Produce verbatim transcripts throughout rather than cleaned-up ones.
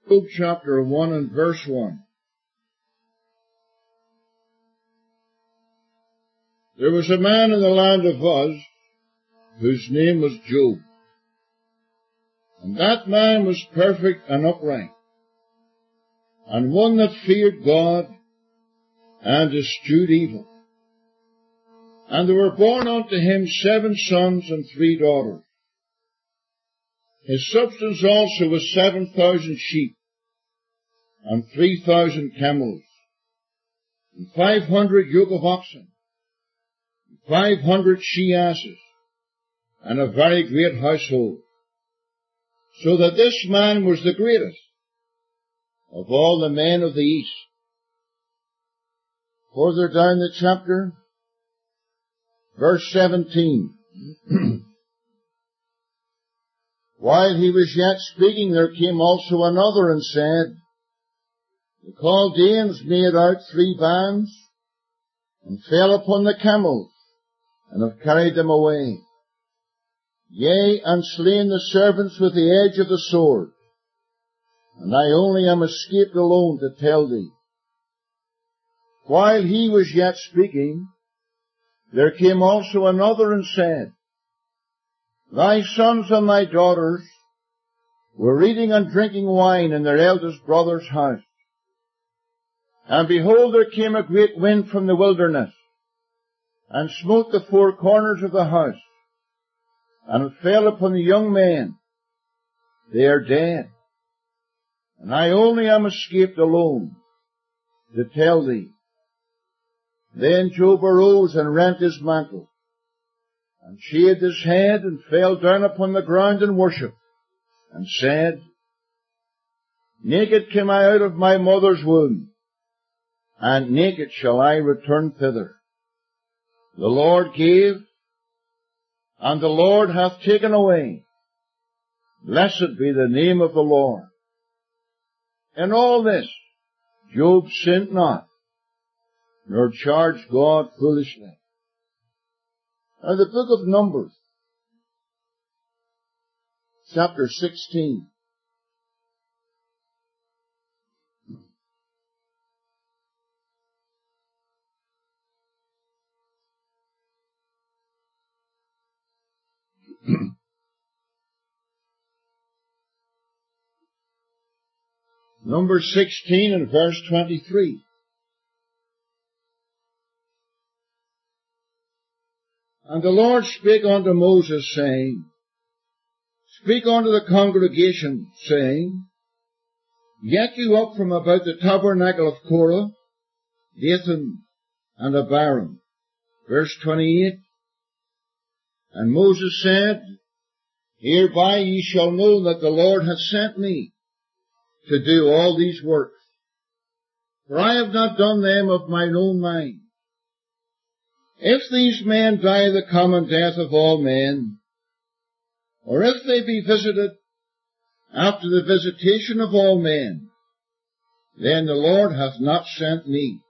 Job chapter one and verse one. There was a man in the land of Uz whose name was Job. And that man was perfect and upright, and one that feared God and eschewed evil. And there were born unto him seven sons and three daughters. His substance also was seven thousand sheep, and three thousand camels, and five hundred yoke of oxen, and five hundred she asses, and a very great household. So that this man was the greatest of all the men of the east. Further down the chapter, verse seventeen. While he was yet speaking, there came also another and said, The Chaldeans made out three bands, and fell upon the camels, and have carried them away. Yea, and slain the servants with the edge of the sword, and I only am escaped alone to tell thee. While he was yet speaking, there came also another and said, Thy sons and thy daughters were eating and drinking wine in their eldest brother's house. And behold, there came a great wind from the wilderness, and smote the four corners of the house, and it fell upon the young men. They are dead. And I only am escaped alone to tell thee. Then Job arose and rent his mantle, and shaved his head, and fell down upon the ground and worshipped, and said, Naked came I out of my mother's womb, and naked shall I return thither. The Lord gave, and the Lord hath taken away. Blessed be the name of the Lord. In all this, Job sinned not, nor charged God foolishly. Now the book of Numbers, chapter sixteen. Number sixteen and verse twenty-three. And the Lord spake unto Moses, saying, Speak unto the congregation, saying, Get you up from about the tabernacle of Korah, Dathan, and Abiram. Verse twenty-eight. And Moses said, Hereby ye shall know that the Lord hath sent me to do all these works. For I have not done them of mine own mind. If these men die the common death of all men, or if they be visited after the visitation of all men, then the Lord hath not sent me.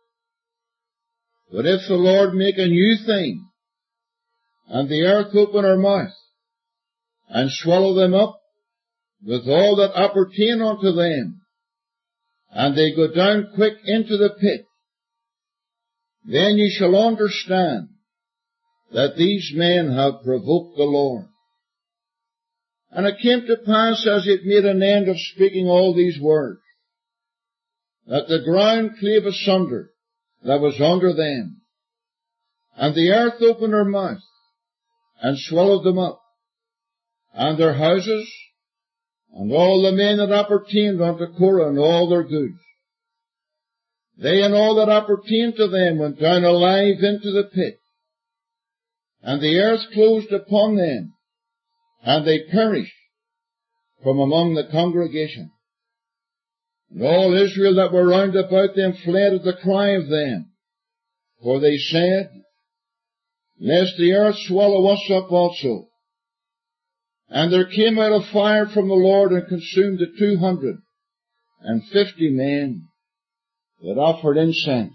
But if the Lord make a new thing, and the earth open her mouth, and swallow them up, with all that appertain unto them, and they go down quick into the pit, then ye shall understand that these men have provoked the Lord. And it came to pass, as he had made an end of speaking all these words, that the ground clave asunder that was under them, and the earth opened her mouth, and swallowed them up, and their houses, and all the men that appertained unto Korah, and all their goods. They and all that appertained to them went down alive into the pit, and the earth closed upon them, and they perished from among the congregation. And all Israel that were round about them fled at the cry of them, for they said, Lest the earth swallow us up also. And there came out a fire from the Lord and consumed the two hundred and fifty men that offered incense.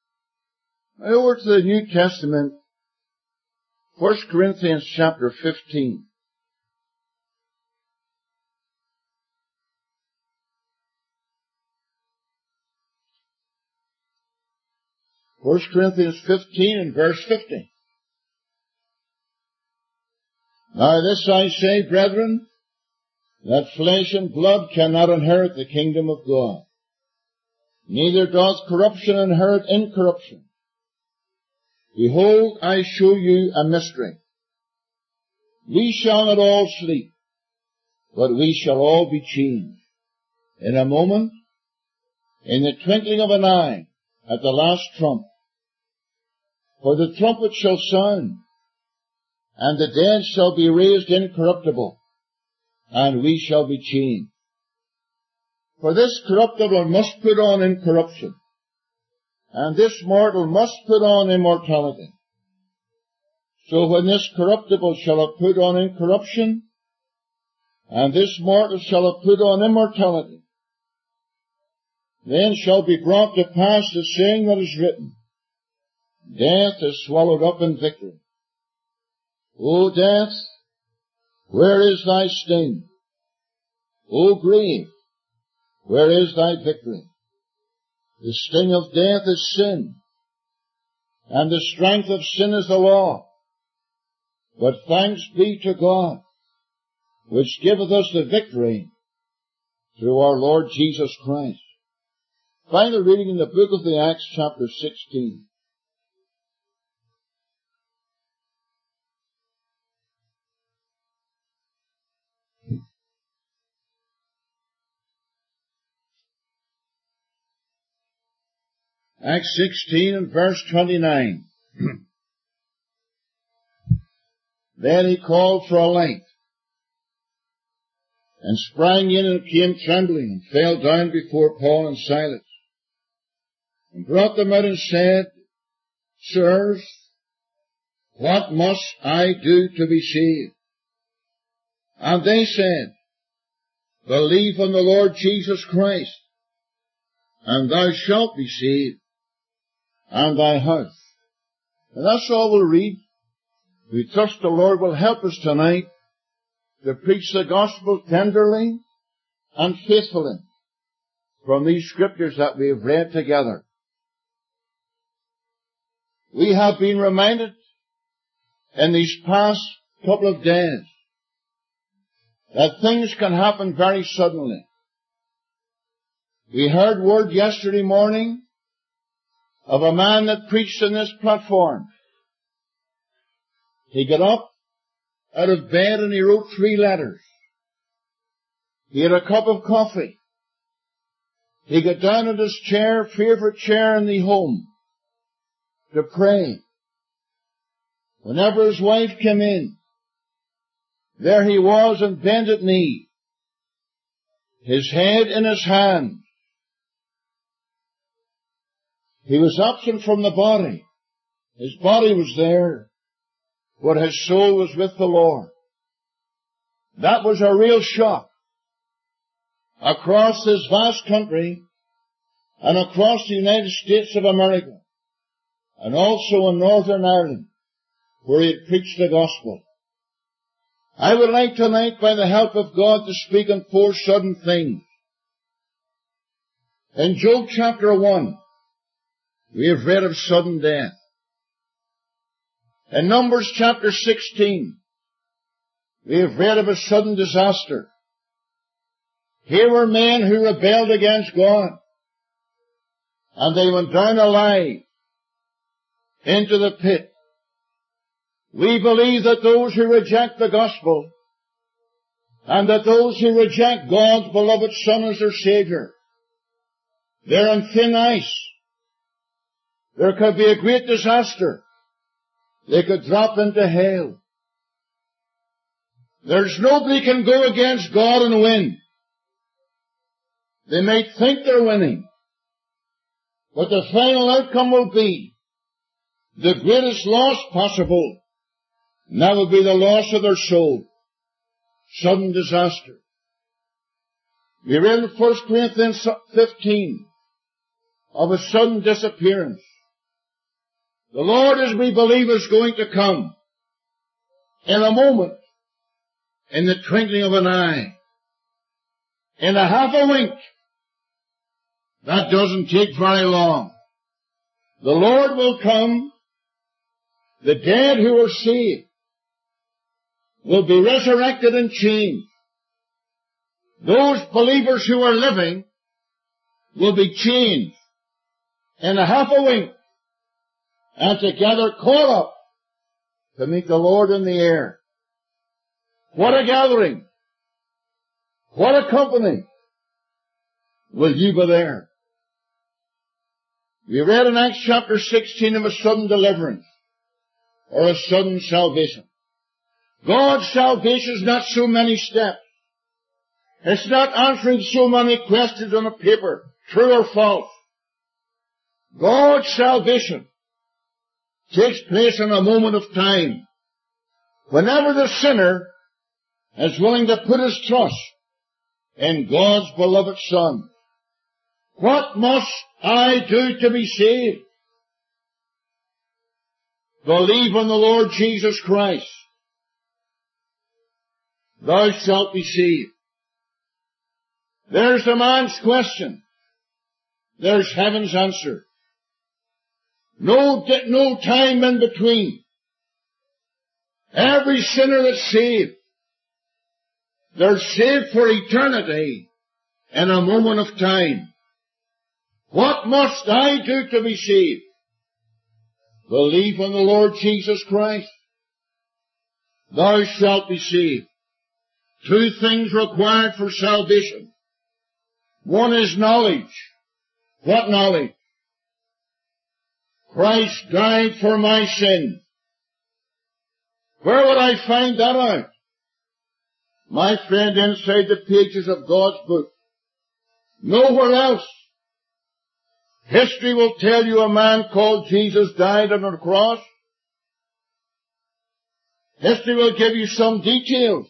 Now over to the New Testament, First Corinthians chapter fifteen. First Corinthians fifteen and verse fifty. Now this I say, brethren, that flesh and blood cannot inherit the kingdom of God, neither doth corruption inherit incorruption. Behold, I show you a mystery. We shall not all sleep, but we shall all be changed. In a moment, in the twinkling of an eye, at the last trump. For the trumpet shall sound, and the dead shall be raised incorruptible, and we shall be changed. For this corruptible must put on incorruption, and this mortal must put on immortality. So when this corruptible shall have put on incorruption, and this mortal shall have put on immortality, then shall be brought to pass the saying that is written, Death is swallowed up in victory. O death, where is thy sting? O grave, where is thy victory? The sting of death is sin, and the strength of sin is the law. But thanks be to God, which giveth us the victory through our Lord Jesus Christ. Final reading in the book of the Acts, chapter sixteen. Acts sixteen and verse twenty-nine. Then he called for a light, and sprang in and came trembling, and fell down before Paul and Silas, and brought them out and said, Sirs, what must I do to be saved? And they said, Believe on the Lord Jesus Christ, and thou shalt be saved, and thy house. And that's all we'll read. We trust the Lord will help us tonight to preach the gospel tenderly and faithfully from these scriptures that we have read together. We have been reminded in these past couple of days that things can happen very suddenly. We heard word yesterday morning of a man that preached on this platform. He got up out of bed and he wrote three letters. He had a cup of coffee. He got down at his chair, favourite chair in the home, to pray. Whenever his wife came in, there he was on bended knee, his head in his hand. He was absent from the body. His body was there, but his soul was with the Lord. That was a real shock across this vast country and across the United States of America, and also in Northern Ireland, where he had preached the gospel. I would like tonight, by the help of God, to speak on four sudden things. In Job chapter one, we have read of sudden death. In Numbers chapter sixteen, we have read of a sudden disaster. Here were men who rebelled against God, and they went down alive into the pit. We believe that those who reject the gospel, and that those who reject God's beloved Son as their Savior, they're on thin ice. There could be a great disaster. They could drop into hell. There's nobody can go against God and win. They may think they're winning, but the final outcome will be the greatest loss possible, and that will be the loss of their soul. Sudden disaster. We read in First Corinthians fifteen of a sudden disappearance. The Lord, as we believe, is going to come in a moment, in the twinkling of an eye, in a half a wink. That doesn't take very long. The Lord will come. The dead who are saved will be resurrected and changed. Those believers who are living will be changed in a half a wink and together caught up to meet the Lord in the air. What a gathering! What a company! Will you be there? We read in Acts chapter sixteen of a sudden deliverance or a sudden salvation. God's salvation is not so many steps. It's not answering so many questions on a paper, true or false. God's salvation takes place in a moment of time. Whenever the sinner is willing to put his trust in God's beloved Son. What must I do to be saved? Believe on the Lord Jesus Christ. Thou shalt be saved. There's the man's question. There's heaven's answer. No, no time in between. Every sinner that's saved, they're saved for eternity in a moment of time. What must I do to be saved? Believe on the Lord Jesus Christ. Thou shalt be saved. Two things required for salvation. One is knowledge. What knowledge? Christ died for my sin. Where would I find that out? My friend, inside the pages of God's book. Nowhere else. History will tell you a man called Jesus died on a cross. History will give you some details.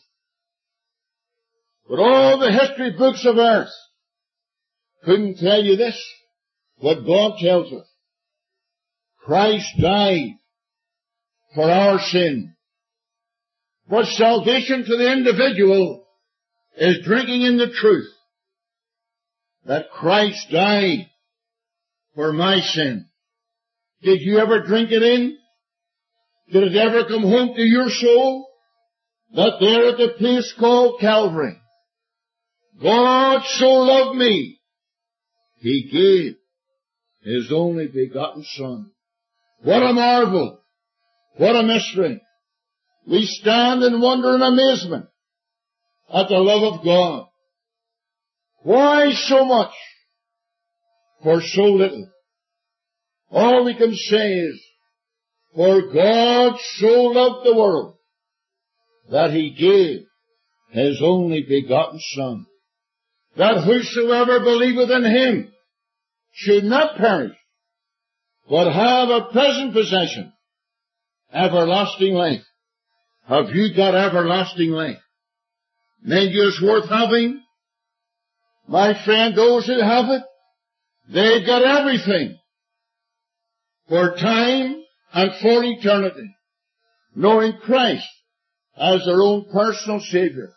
But all the history books of earth couldn't tell you this, what God tells us. Christ died for our sin. But salvation to the individual is drinking in the truth that Christ died for my sin. Did you ever drink it in? Did it ever come home to your soul? That there at the place called Calvary, God so loved me, He gave His only begotten Son. What a marvel! What a mystery! We stand in wonder and amazement at the love of God. Why so much for so little? All we can say is, for God so loved the world that He gave His only begotten Son, that whosoever believeth in Him should not perish, but have a present possession, everlasting life. Have you got everlasting life? Think you it's worth having? My friend, those who have it, they've got everything for time and for eternity, knowing Christ as their own personal Savior.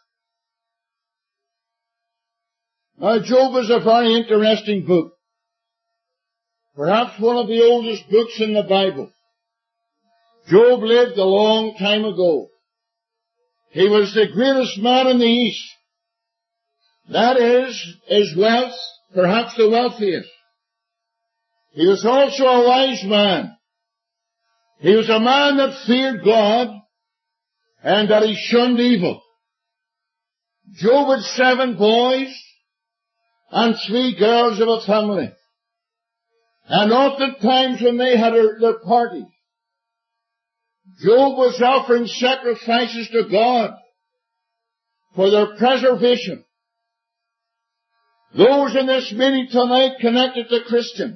Now, Job is a very interesting book. Perhaps one of the oldest books in the Bible. Job lived a long time ago. He was the greatest man in the East. That is, his wealth, perhaps the wealthiest. He was also a wise man. He was a man that feared God and that he shunned evil. Job had seven boys and three girls of a family. And oftentimes when they had their parties, Job was offering sacrifices to God for their preservation. Those in this meeting tonight connected to Christian,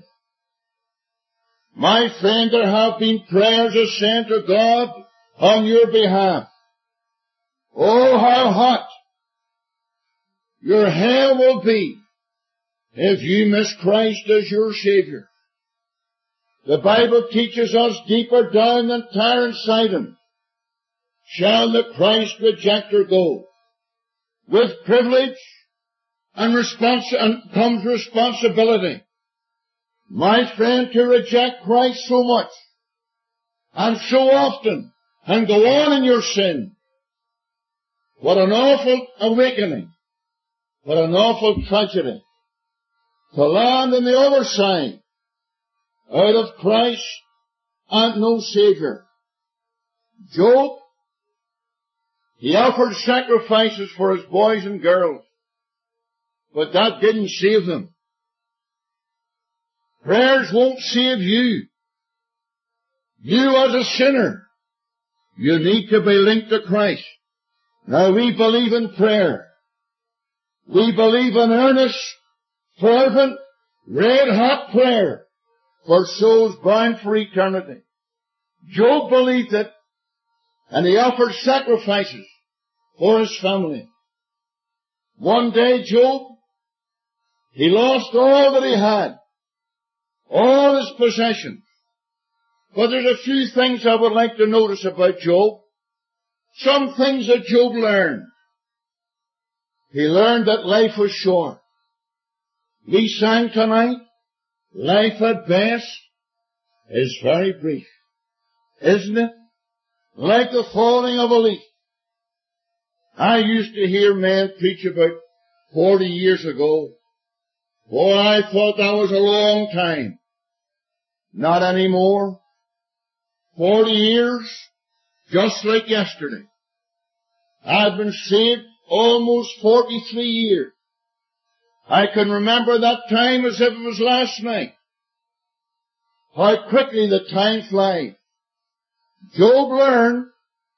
my friend, there have been prayers sent to God on your behalf. Oh, how hot your hell will be if you miss Christ as your Savior. The Bible teaches us deeper down than Tyre and Sidon shall the Christ rejecter go. With privilege and, respons- and comes responsibility. My friend, to reject Christ so much and so often and go on in your sin, what an awful awakening, what an awful tragedy to land on the other side out of Christ and no Savior. Job, he offered sacrifices for his boys and girls, but that didn't save them. Prayers won't save you. You as a sinner, you need to be linked to Christ. Now we believe in prayer. We believe in earnest, fervent, red-hot prayer for souls bound for eternity. Job believed it, and he offered sacrifices for his family. One day Job, he lost all that he had, all his possessions. But there's a few things I would like to notice about Job. Some things that Job learned. He learned that life was short. We sang tonight, life at best is very brief. Isn't it? Like the falling of a leaf. I used to hear men preach about forty years ago. Boy, I thought that was a long time. Not anymore. Forty years, just like yesterday. I've been saved almost forty-three years. I can remember that time as if it was last night. How quickly the time flies. Job learned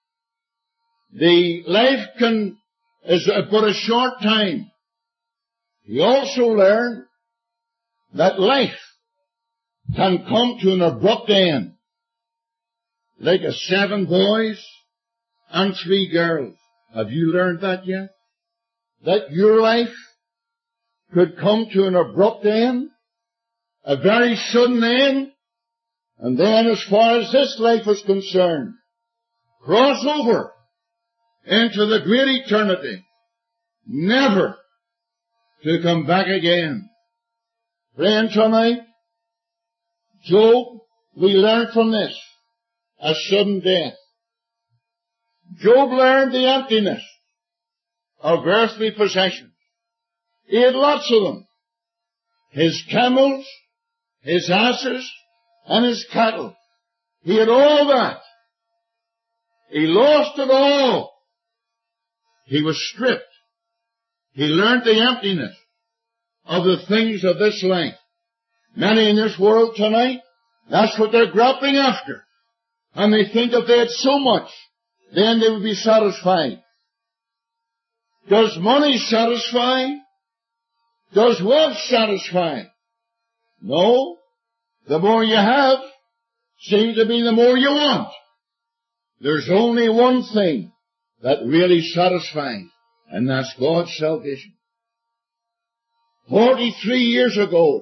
the life can, is but a short time. He also learned that life can come to an abrupt end. Like a seven boys and three girls. Have you learned that yet? That your life could come to an abrupt end? A very sudden end? And then as far as this life is concerned, cross over into the great eternity, never to come back again. Friend, tonight, Job, we learn from this, a sudden death. Job learned the emptiness of earthly possessions. He had lots of them. His camels, his asses, and his cattle. He had all that. He lost it all. He was stripped. He learned the emptiness of the things of this life. Many in this world tonight, that's what they're grappling after. And they think if they had so much, then they would be satisfied. Does money satisfy? Does wealth satisfy? No. The more you have, seems to be the more you want. There's only one thing that really satisfies, and that's God's salvation. Forty-three years ago,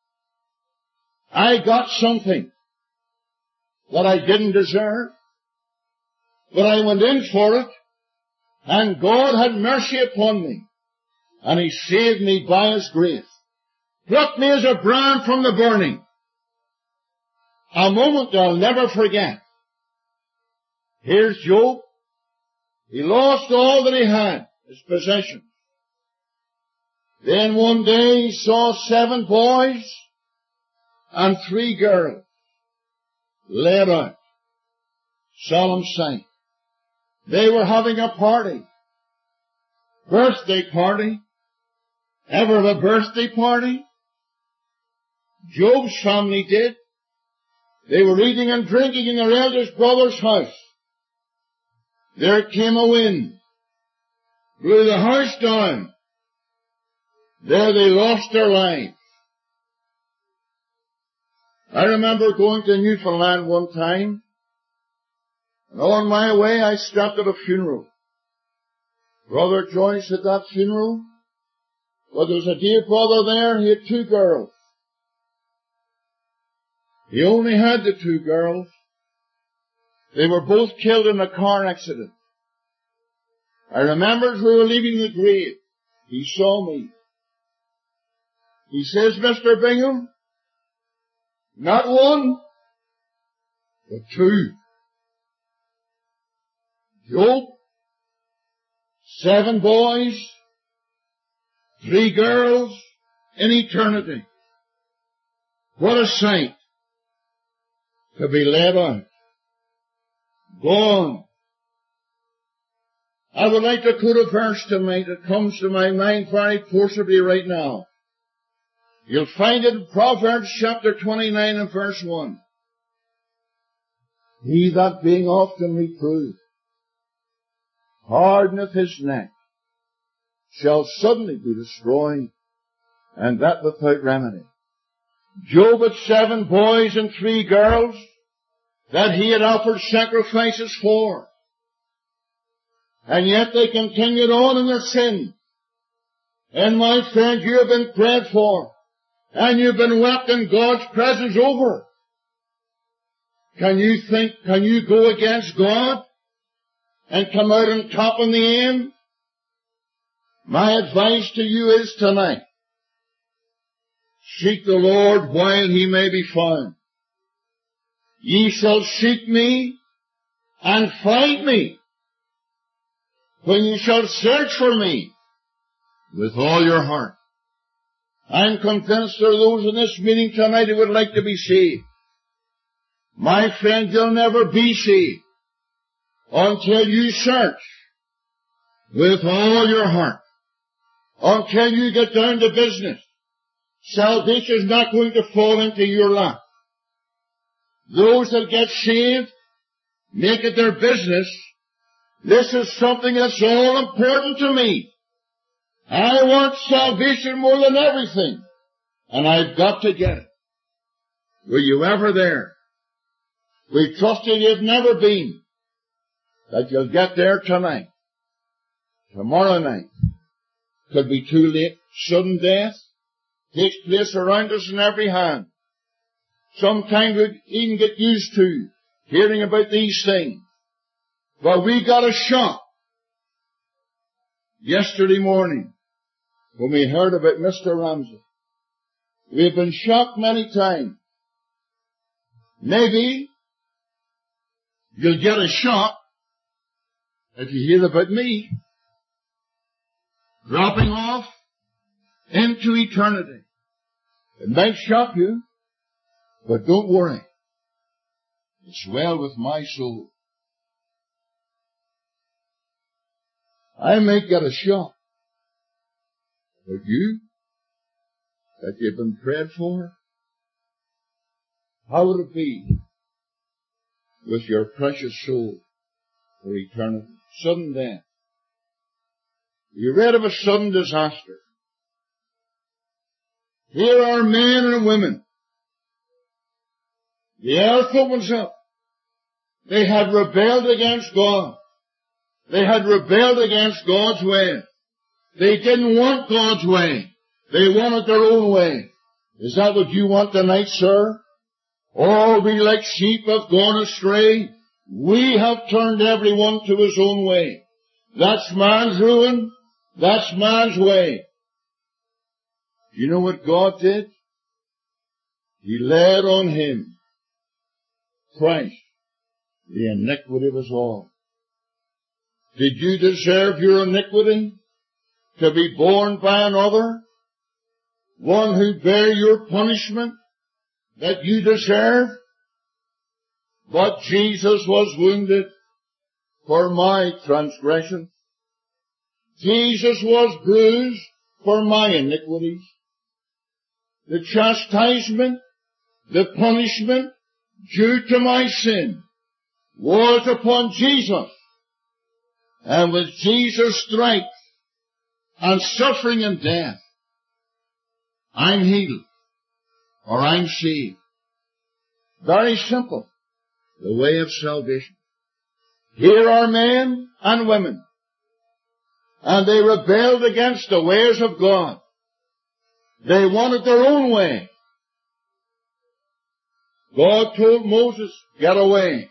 I got something that I didn't deserve, but I went in for it, and God had mercy upon me, and He saved me by His grace. Plucked me as a brand from the burning. A moment I'll never forget. Here's Job. He lost all that he had, his possessions. Then one day he saw seven boys and three girls led out. Solemn sight. They were having a party. Birthday party. Ever have a birthday party? Job's family did. They were eating and drinking in their eldest brother's house. There came a wind, blew the house down. There they lost their lives. I remember going to Newfoundland one time, and on my way I stopped at a funeral. Brother Joyce at that funeral, well, there was a dear brother there, he had two girls. He only had the two girls. They were both killed in a car accident. I remember as we were leaving the grave, he saw me. He says, Mister Bingham, Not one, but two. Job, seven boys, three girls in eternity. What a sight to be led out. Gone. I would like to quote a verse tonight that comes to my mind very forcibly right now. You'll find it in Proverbs chapter twenty-nine and verse one. He that being often reproved hardeneth his neck shall suddenly be destroyed, and that without remedy. Job had seven boys and three girls that he had offered sacrifices for. And yet they continued on in their sin. And my friend, you have been prayed for. And you've been wept in God's presence over. Can you think, can you go against God and come out on top in the end? My advice to you is tonight, seek the Lord while he may be found. Ye shall seek me and find me when you shall search for me with all your heart. I'm convinced there are those in this meeting tonight who would like to be saved. My friend, you'll never be saved until you search with all your heart. Until you get down to business. Salvation is not going to fall into your lap. Those that get saved make it their business. This is something that's all important to me. I want salvation more than everything, and I've got to get it. Were you ever there? We trust that you've never been, that you'll get there tonight, tomorrow night. Could be too late. Sudden death takes place around us in every hand. Sometimes we even get used to hearing about these things. But we got a shock yesterday morning when we heard about Mister Ramsey. We've been shocked many times. Maybe you'll get a shock if you hear about me dropping off into eternity. It might shock you, but don't worry. It's well with my soul. I may get a shock, but you, that you've been prayed for, how would it be with your precious soul for eternity? Sudden death. You read of a sudden disaster. Here are men and women. The earth opens up. They had rebelled against God. They had rebelled against God's way. They didn't want God's way. They wanted their own way. Is that what you want tonight, sir? All we like sheep have gone astray. We have turned everyone to his own way. That's man's ruin. That's man's way. You know what God did? He laid on him, Christ, the iniquity of us all. Did you deserve your iniquity to be borne by another? One who bare your punishment that you deserve? But Jesus was wounded for my transgression. Jesus was bruised for my iniquities. The chastisement, the punishment due to my sin was upon Jesus. And with Jesus' stripes and suffering and death, I'm healed, or I'm saved. Very simple, the way of salvation. Here are men and women, and they rebelled against the ways of God. They wanted their own way. God told Moses, get away.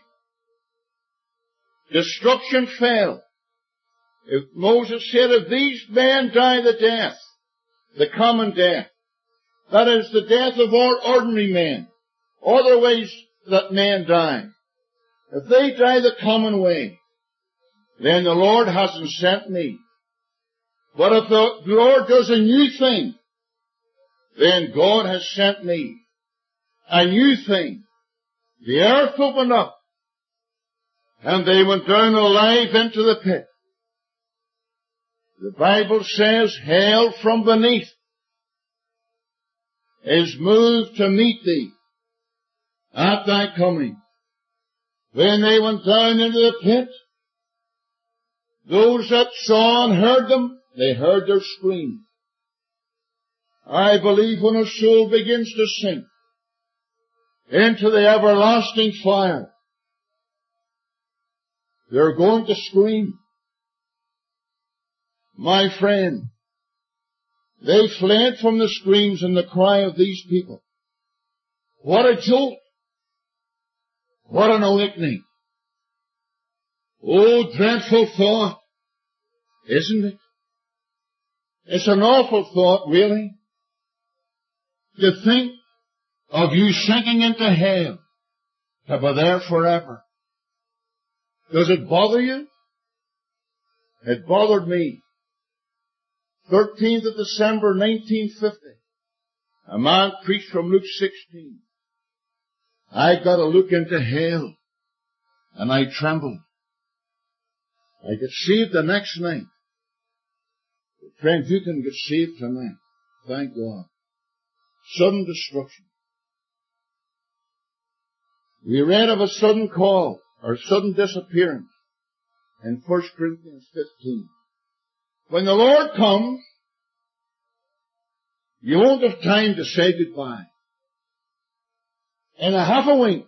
Destruction fell. If Moses said, if these men die the death, the common death, that is the death of all ordinary men, other ways that men die. If they die the common way, then the Lord hasn't sent me. But if the Lord does a new thing, then God has sent me. A new thing. The earth opened up, and they went down alive into the pit. The Bible says hell from beneath is moved to meet thee at thy coming. When they went down into the pit, those that saw and heard them, they heard their scream. I believe when a soul begins to sink into the everlasting fire, they're going to scream. My friend, they fled from the screams and the cry of these people. What a jolt! What an awakening! Oh, dreadful thought, isn't it? It's an awful thought, really, to think of you sinking into hell to be there forever. Does it bother you? It bothered me. thirteenth of December, nineteen fifty. A man preached from Luke sixteen. I got a look into hell, and I trembled. I got saved the next night. Friend, you can get saved tonight. Thank God. Sudden destruction. We read of a sudden call, or sudden disappearance, in First Corinthians fifteen. When the Lord comes, you won't have time to say goodbye. In a half a wink,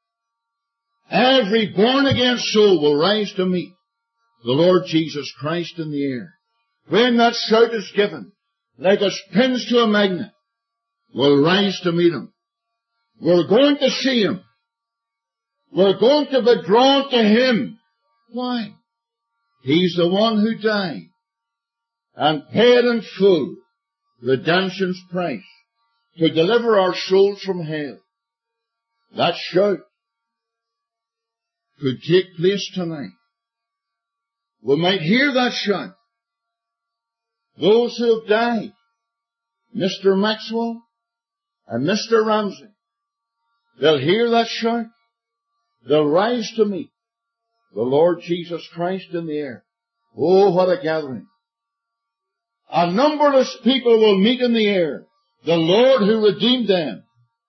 every born-again soul will rise to meet the Lord Jesus Christ in the air. When that shout is given, like as pins to a magnet, we'll rise to meet Him. We're going to see Him. We're going to be drawn to Him. Why? He's the one who died and paid in full redemption's price to deliver our souls from hell. That shout could take place tonight. We might hear that shout. Those who have died, Mister Maxwell and Mister Ramsey, they'll hear that shout. They'll rise to meet the Lord Jesus Christ in the air. Oh, what a gathering. A numberless people will meet in the air the Lord who redeemed them.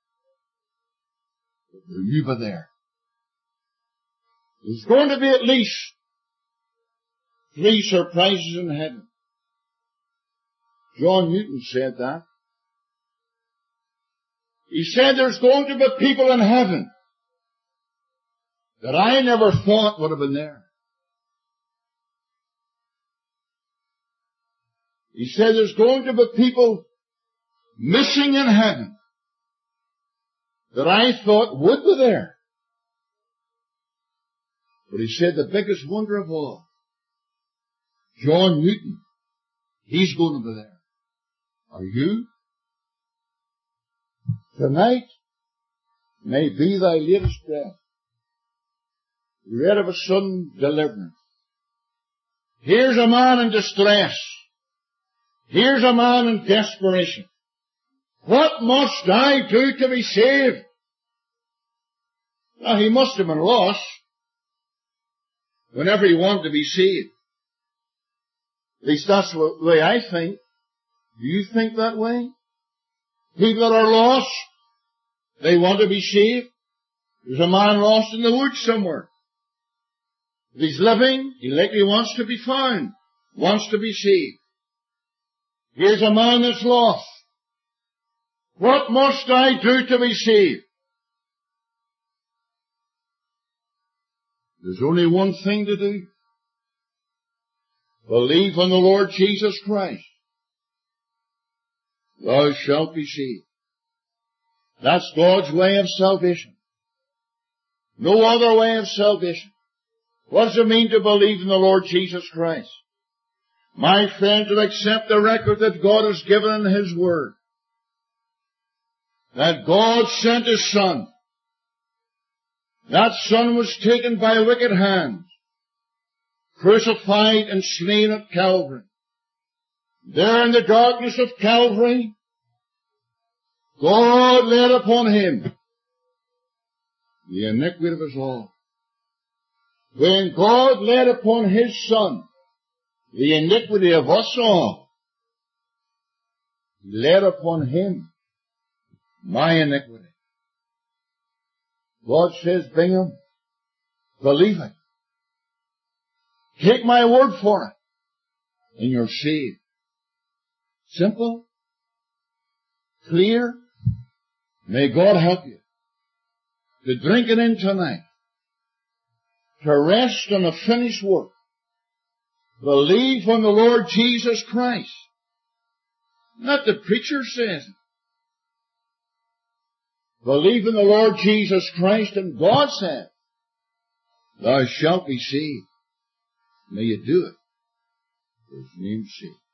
Will you be there? There's going to be at least three surprises in heaven. John Newton said that. He said there's going to be people in heaven that I never thought would have been there. He said there's going to be people missing in heaven that I thought would be there. But he said the biggest wonder of all, John Newton, he's going to be there. Are you? Tonight may be thy latest breath. You read of a sudden deliverance. Here's a man in distress. Here's a man in desperation. What must I do to be saved? Now, he must have been lost whenever he wanted to be saved. At least that's the way I think. Do you think that way? People that are lost, they want to be saved. There's a man lost in the woods somewhere. If he's living, he likely wants to be found, wants to be saved. Here's a man that's lost. What must I do to be saved? There's only one thing to do. Believe on the Lord Jesus Christ. Thou shalt be saved. That's God's way of salvation. No other way of salvation. What does it mean to believe in the Lord Jesus Christ? My friend, to accept the record that God has given in His Word. That God sent His Son That Son was taken by wicked hands, crucified and slain at Calvary. There in the darkness of Calvary, God laid upon Him the iniquity of us all. When God laid upon His Son the iniquity of us all, He laid upon Him my iniquity. God says, Bingham, believe it. Take my word for it, and you're saved. Simple, clear. May God help you to drink it in tonight, to rest on the finished work. Believe on the Lord Jesus Christ. Not the preacher says it. Believe in the Lord Jesus Christ, and God said, thou shalt be saved. May you do it for His name's sake.